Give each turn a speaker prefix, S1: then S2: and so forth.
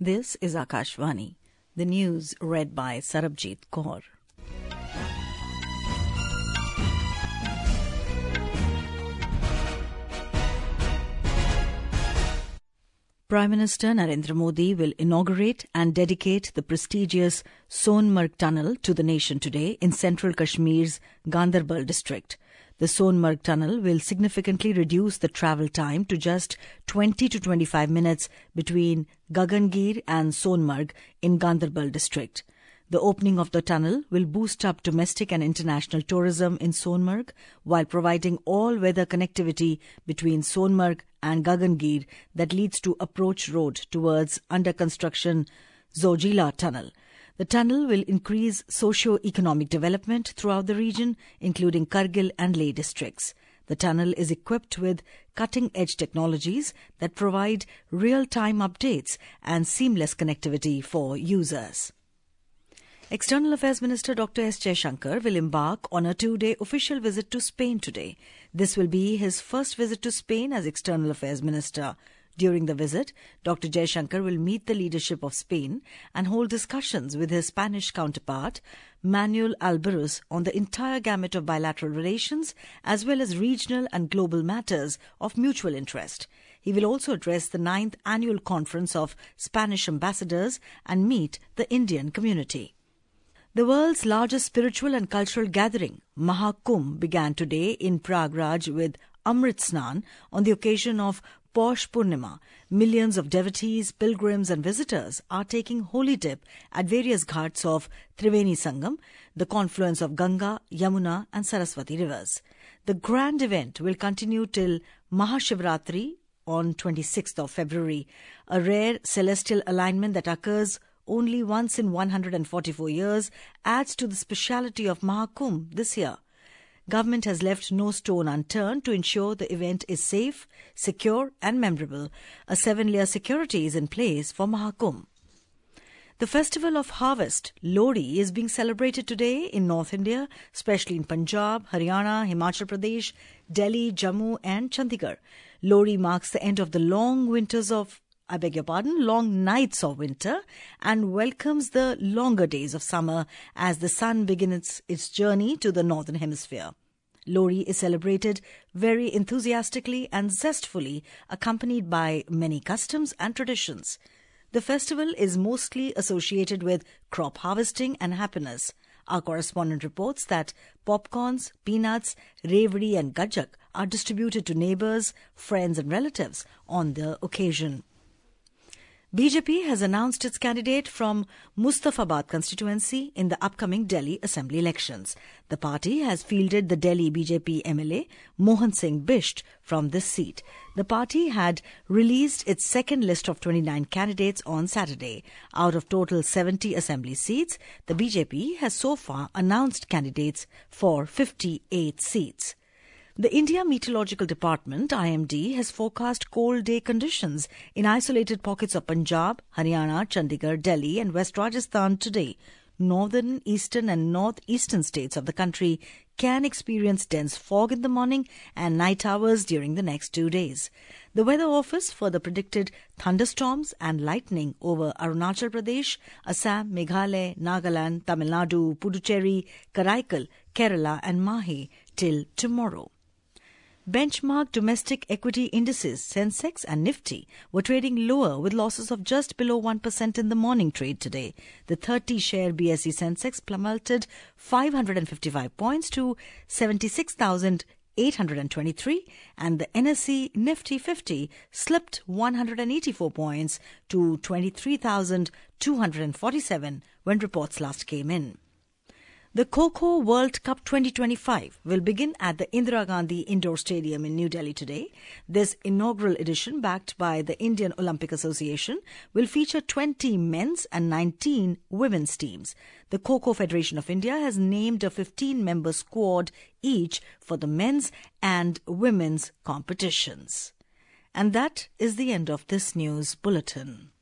S1: This is Akashvani. The news read by Sarabjit Kaur. Prime Minister Narendra Modi will inaugurate and dedicate the prestigious Sonmarg Tunnel to the nation today in central Kashmir's Ganderbal district. The Sonmarg Tunnel will significantly reduce the travel time to just 20 to 25 minutes between Gagangir and Sonmarg in Ganderbal district. The opening of the tunnel will boost up domestic and international tourism in Sonmarg while providing all-weather connectivity between Sonmarg and Gagangir that leads to approach road towards under-construction Zojila Tunnel. The tunnel will increase socio-economic development throughout the region, including Kargil and Leh districts. The tunnel is equipped with cutting-edge technologies that provide real-time updates and seamless connectivity for users. External Affairs Minister Dr. S. Jaishankar will embark on a 2-day official visit to Spain today. This will be his first visit to Spain as External Affairs Minister. During the visit, Dr. Jaishankar will meet the leadership of Spain and hold discussions with his Spanish counterpart, Manuel Albares, on the entire gamut of bilateral relations as well as regional and global matters of mutual interest. He will also address the 9th Annual Conference of Spanish Ambassadors and meet the Indian community. The world's largest spiritual and cultural gathering, Mahakumbh, began today in Prayagraj with Amrit Snan on the occasion of Paush Purnima. Millions of devotees, pilgrims and visitors are taking holy dip at various ghats of Triveni Sangam, the confluence of Ganga, Yamuna and Saraswati rivers. The grand event will continue till Mahashivratri on 26th of February, a rare celestial alignment that occurs only once in 144 years, adds to the speciality of Mahakumbh this year. Government has left no stone unturned to ensure the event is safe, secure and memorable. A 7-layer security is in place for Mahakumbh. The festival of harvest, Lohri, is being celebrated today in North India, especially in Punjab, Haryana, Himachal Pradesh, Delhi, Jammu and Chandigarh. Lohri marks the end of the long nights of winter and welcomes the longer days of summer as the sun begins its journey to the northern hemisphere. Lohri is celebrated very enthusiastically and zestfully, accompanied by many customs and traditions. The festival is mostly associated with crop harvesting and happiness. Our correspondent reports that popcorns, peanuts, revdi and gajak are distributed to neighbours, friends and relatives on the occasion. BJP has announced its candidate from Mustafabad constituency in the upcoming Delhi Assembly elections. The party has fielded the Delhi BJP MLA Mohan Singh Bisht from this seat. The party had released its second list of 29 candidates on Saturday. Out of total 70 assembly seats, the BJP has so far announced candidates for 58 seats. The India Meteorological Department, IMD, has forecast cold day conditions in isolated pockets of Punjab, Haryana, Chandigarh, Delhi and West Rajasthan today. Northern, eastern and northeastern states of the country can experience dense fog in the morning and night hours during the next 2 days. The Weather Office further predicted thunderstorms and lightning over Arunachal Pradesh, Assam, Meghalaya, Nagaland, Tamil Nadu, Puducherry, Karaikal, Kerala and Mahe till tomorrow. Benchmark domestic equity indices Sensex and Nifty were trading lower with losses of just below 1% in the morning trade today. The 30-share BSE Sensex plummeted 555 points to 76,823 and the NSE Nifty 50 slipped 184 points to 23,247 when reports last came in. The Kho-Kho World Cup 2025 will begin at the Indira Gandhi Indoor Stadium in New Delhi today. This inaugural edition, backed by the Indian Olympic Association, will feature 20 men's and 19 women's teams. The Kho-Kho Federation of India has named a 15-member squad each for the men's and women's competitions. And that is the end of this news bulletin.